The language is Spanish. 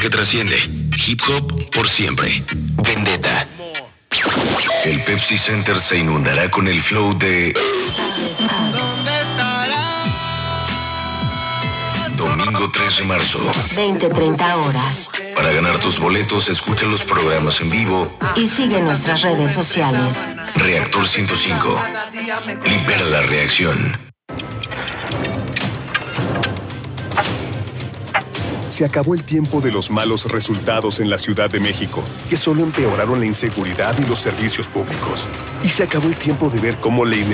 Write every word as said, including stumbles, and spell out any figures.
que trasciende. Hip hop por siempre. Vendetta. El Pepsi Center se inundará con el flow de domingo tres de marzo. veinte treinta horas. Para ganar tus boletos, escucha los programas en vivo Y sigue nuestras redes sociales. Reactor ciento cinco. Libera la reacción. Se acabó el tiempo de los malos resultados en la Ciudad de México, que solo empeoraron la inseguridad y los servicios públicos. Y se acabó el tiempo de ver cómo la